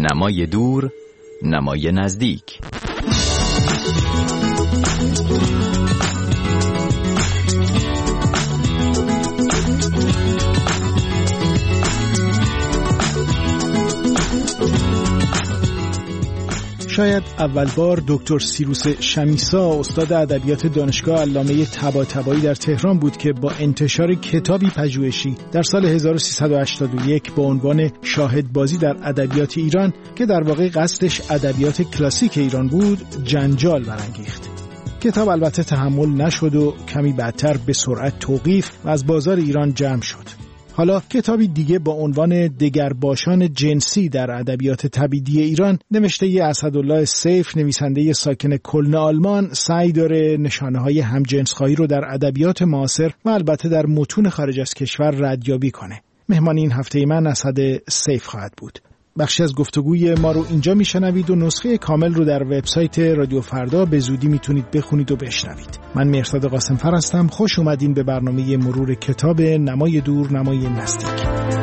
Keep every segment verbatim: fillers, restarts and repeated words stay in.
نمای دور، نمای نزدیک. شاید اول بار دکتر سیروس شمیسا استاد ادبیات دانشگاه علامه طباطبایی در تهران بود که با انتشار کتابی پژوهشی در سال هزار و سیصد و هشتاد و یک با عنوان شاهدبازی در ادبیات ایران که در واقع قصدش ادبیات کلاسیک ایران بود جنجال برانگیخت. کتاب البته تحمل نشد و کمی بعدتر به سرعت توقیف و از بازار ایران جمع شد. حالا کتابی دیگه با عنوان دگرباشان جنسی در ادبیات تبعیدی ایران نوشته ی اسدالله سیف، نویسنده ساکن کلن آلمان، سعی داره نشانه‌های همجنسخواهی رو در ادبیات معاصر و البته در متون خارج از کشور ردیابی کنه. مهمان این هفته من اسد سیف خواهد بود. بخشی از گفتگوی ما رو اینجا میشنوید و نسخه کامل رو در وبسایت رادیو فردا به زودی میتونید بخونید و بشنوید. من مهرداد قاسمفر هستم. خوش اومدین به برنامه مرور کتاب نمای دور، نمای نزدیک.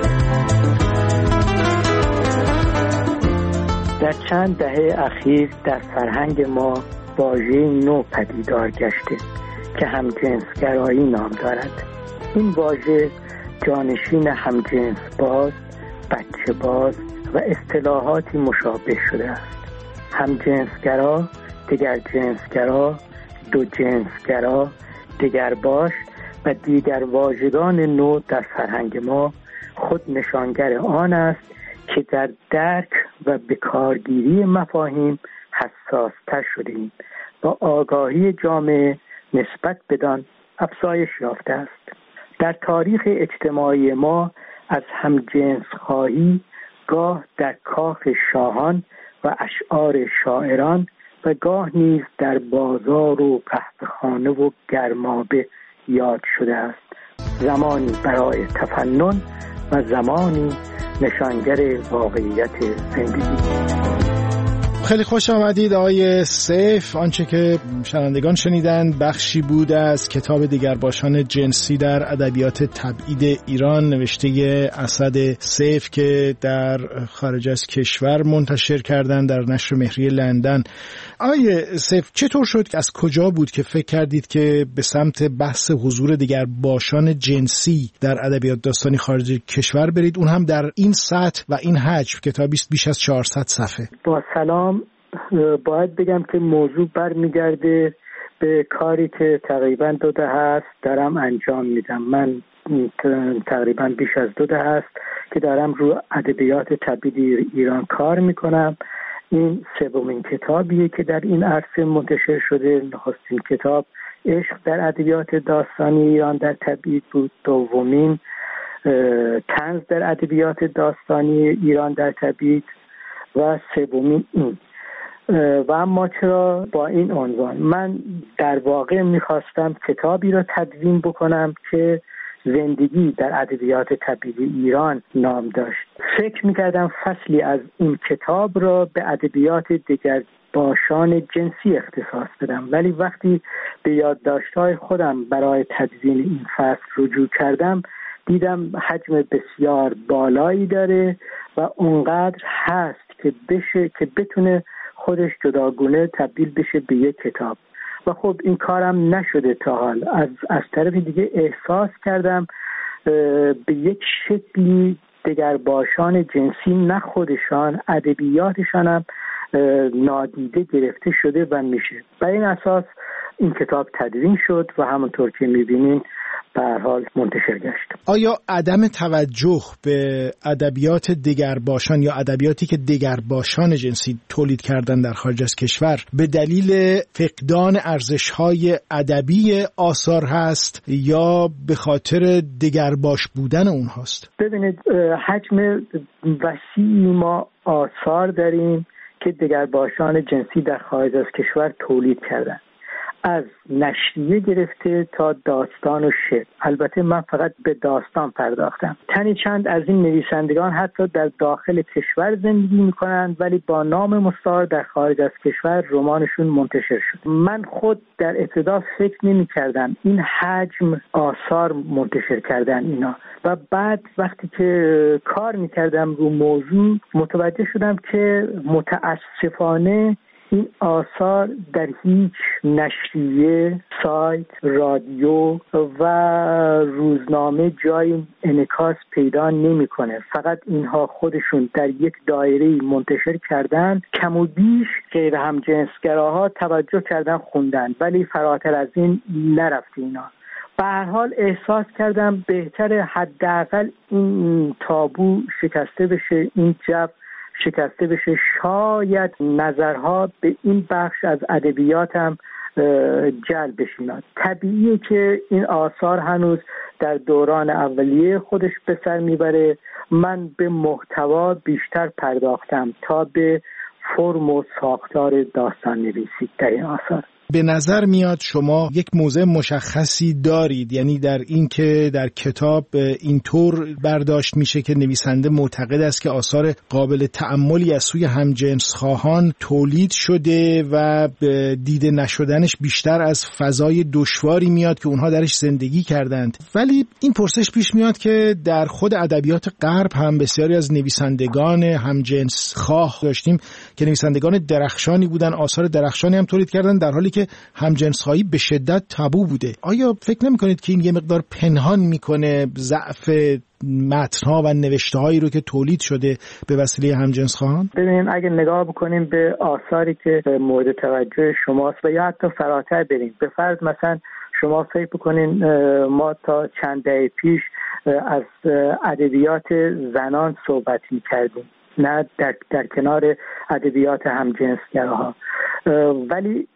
در چند دهه اخیر در فرهنگ ما واژه‌ای نو پدیدار گشته که همجنسگرایی نام دارد. این واژه جانشین همجنس باز، بچه باز و اصطلاحاتی مشابه شده است. همجنسگرا، دیگر جنسگرا، دو جنسگرا، دیگرباش و دیگر واژگان نو در فرهنگ ما خود نشانگر آن است که در درک و بکارگیری مفاهیم حساس‌تر شدیم و آگاهی جامعه نسبت بدان افزایش یافته است. در تاریخ اجتماعی ما از همجنسخواهی گاه در کاخ شاهان و اشعار شاعران و گاه نیز در بازار و قهوه‌خانه و گرمابه یاد شده است. زمانی برای تفنن و زمانی نشانگر واقعیت زندگی. خیلی خوش آمدید آقای سیف. آنچه که شنوندگان شنیدن بخشی بود از کتاب دگرباشان جنسی در ادبیات تبعید ایران نوشته اسد سیف که در خارج از کشور منتشر کردن در نشر مهری لندن. آقای سیف، چطور شد، از کجا بود که فکر کردید که به سمت بحث حضور دگرباشان جنسی در ادبیات داستانی خارج کشور برید، اون هم در این سطح و این حجم؟ کتابی است بیش از چهارصد صفحه. با سلام، باید بگم که موضوع برمیگرده به کاری که تقریبا دو دهه است دارم انجام میدم. من تقریبا بیش از دو دهه است که دارم رو ادبیات تبعیدی ایران کار میکنم. این سومین کتابیه که در این عرصه منتشر شده. نخستین کتاب عشق در ادبیات داستانی ایران در تبعید بود، دومین طنز در ادبیات داستانی ایران در تبعید و سومین این. و اما چرا با این عنوان؟ من در واقع میخواستم کتابی را تدوین بکنم که زندگی در ادبیات تبعیدی ایران نام داشت. فکر میکردم فصلی از این کتاب را به ادبیات دگرباشان جنسی اختصاص بدم، ولی وقتی به یادداشت‌های خودم برای تدوین این فصل رجوع کردم دیدم حجم بسیار بالایی داره و اونقدر هست که بشه که بتونه خودش جداگونه تبدیل بشه به یک کتاب. و خب این کارم نشده تا حال. از از طرف دیگه احساس کردم به یک شکلی دگرباشان جنسی نه خودشان، ادبیاتشان هم نادیده گرفته شده و میشه. بر این اساس این کتاب تدوین شد و همونطور که میبینین به هر حال منتشر گشت. آیا عدم توجه به ادبیات دگرباشان یا ادبیاتی که دگرباشان جنسی تولید کردن در خارج از کشور به دلیل فقدان ارزش‌های ادبی آثار هست یا به خاطر دگرباش بودن اونهاست؟ ببینید، حجم وسیعی ما آثار داریم که دگرباشان جنسی در خارج از کشور تولید کردن. از نشریه گرفته تا داستان و شعر. البته من فقط به داستان پرداختم. تنی چند از این نویسندگان حتی در داخل کشور زندگی میکنند ولی با نام مستعار در خارج از کشور رمانشون منتشر شد. من خود در ابتدا فکر نمی کردم این حجم آثار منتشر کردن اینا، و بعد وقتی که کار میکردم رو موضوع متوجه شدم که متاسفانه این آثار در هیچ نشریه، سایت، رادیو و روزنامه جای انعکاس پیدا نمیکنه. فقط اینها خودشون در یک دایره منتشر کردن، کم و بیش غیر همجنسگراها توجه کردن خوندن، ولی فراتر از این نرفت اینا. به هر حال احساس کردم بهتره حداقل این تابو شکسته بشه، این جو شکسته بشه، شاید نظرها به این بخش از ادبیاتم جلب بشیند. طبیعیه که این آثار هنوز در دوران اولیه خودش به سر میبره. من به محتوا بیشتر پرداختم تا به فرم و ساختار داستان نویسی در این آثار. به نظر میاد شما یک موضع مشخصی دارید، یعنی در این که در کتاب اینطور برداشت میشه که نویسنده معتقد است که آثار قابل تأملی از سوی همجنسخواهان تولید شده و دیده نشدنش بیشتر از فضای دشواری میاد که اونها درش زندگی کردند. ولی این پرسش پیش میاد که در خود ادبیات غرب هم بسیاری از نویسندگان همجنسخواه داشتیم که نویسندگان درخشانی بودن، آثار درخشانی هم تولید کردن، در حالی که همجنسخواهی به شدت تابو بوده. آیا فکر نمی کنید که این یه مقدار پنهان میکنه ضعف متن‌ها و نوشته‌هایی رو که تولید شده به وسیله همجنسخواهان؟ ببینید اگه نگاه بکنیم به آثاری که مورد توجه شماست و یا حتی فراتر بریم، به فرض مثلا شما فکر بکنین ما تا چند دهه پیش از ادبیات زنان صحبت می‌کردیم، نه در, در کنار ادبیات همجنسگراها، ولی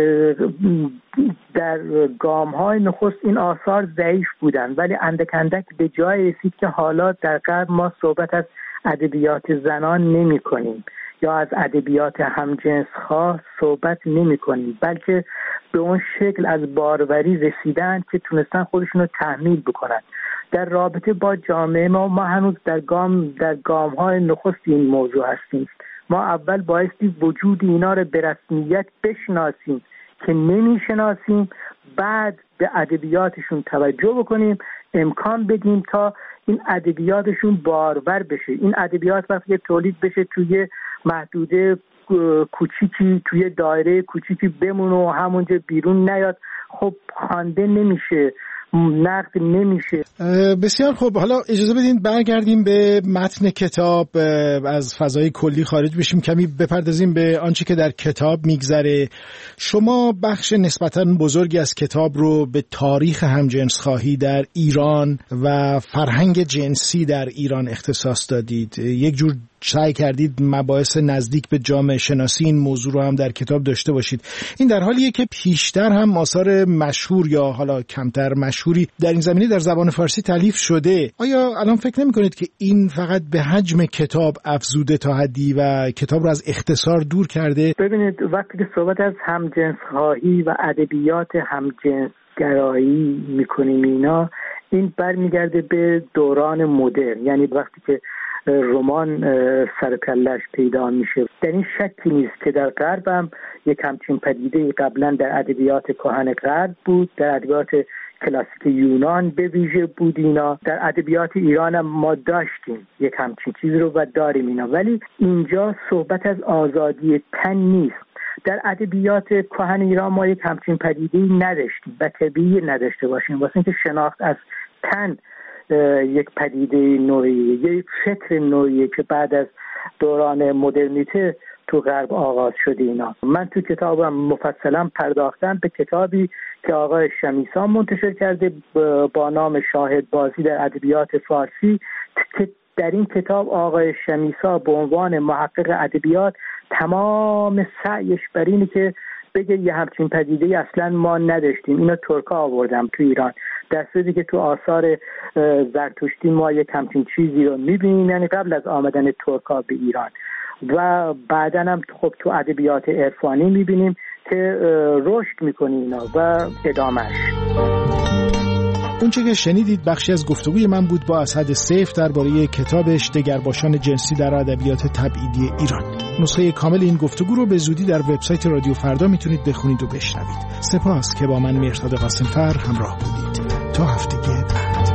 در گام‌های نخست این آثار ضعیف بودن، ولی اندک اندک به جای رسید که حالا در غرب ما صحبت از ادبیات زنان نمی کنیم یا از ادبیات همجنس‌خواه صحبت نمی کنیم، بلکه به اون شکل از باروری رسیدن که تونستن خودشون رو تحمیل بکنن. در رابطه با جامعه ما ما هنوز در گام در گام‌های نخست این موضوع هستیم. ما اول بایستی وجود اینا رو به رسمیت بشناسیم که نمیشناسیم، بعد به ادبیاتشون توجه بکنیم، امکان بدیم تا این ادبیاتشون بارور بشه. این ادبیات وقتی تولید بشه توی محدوده کوچیکی، توی دایره کوچیکی بمونه و همونجا بیرون نیاد، خب خوانده نمیشه، نقد نمیشه. بسیار خوب، حالا اجازه بدین برگردیم به متن کتاب، از فضای کلی خارج بشیم، کمی بپردازیم به آنچه که در کتاب میگذره. شما بخش نسبتاً بزرگی از کتاب رو به تاریخ همجنسخواهی در ایران و فرهنگ جنسی در ایران اختصاص دادید. یک جور سعی کردید مباحث نزدیک به جامعه شناسی این موضوع رو هم در کتاب داشته باشید. این در حالیه که پیشتر هم آثار مشهور یا حالا کمتر مشهوری در این زمینه در زبان فارسی تالیف شده. آیا الان فکر نمی کنید که این فقط به حجم کتاب افزوده تا حدی و کتاب رو از اختصار دور کرده؟ ببینید وقتی که صحبت از همجنسخواهی و ادبیات همجنسگرایی میکنیم اینا، این برمیگرده به دوران مدرن، یعنی وقتی که رمان سرکلش پیدا میشه. در این شکی نیست که در غرب هم یک همچین پدیده قبلا در ادبیات کهن غرب بود، در ادبیات کلاسیک یونان به ویژه بود اینا، در ادبیات ایران هم ما داشتیم یک همچین چیز رو و داریم اینا، ولی اینجا صحبت از آزادی تن نیست. در ادبیات کهن ایران ما یک همچین پدیده‌ای نداشتیم و طبیعی نداشته باشیم، واسه اینکه شناخت از تن یک پدیده نوعی، یک فکر نوعی که بعد از دوران مدرنیته تو غرب آغاز شده اینا. من تو کتابم مفصلا پرداختم به کتابی که آقای شمیسا منتشر کرده با نام شاهد بازی در ادبیات فارسی، که در این کتاب آقای شمیسا به عنوان محقق ادبیات تمام سعیش بر اینه که بگه یه همچین پدیده اصلا ما نداشتیم، اینو ترکا آوردم تو ایران، در صورتی که تو آثار زرتشتی ما یک همچین چیزی رو میبینیم، یعنی قبل از آمدن ترکا به ایران، و بعدن هم خب تو ادبیات عرفانی میبینیم که رشد میکنه اینا و ادامهش. اونچه که شنیدید بخشی از گفتگوی من بود با اسعد سیف درباره کتابش دگرباشان جنسی در ادبیات تبعیدی ایران. نسخه کامل این گفتگو رو به زودی در وبسایت رادیو فردا میتونید بخونید و بشنوید. سپاس که با من مهرداد قاسمفر همراه بودید. تا هفته بعد.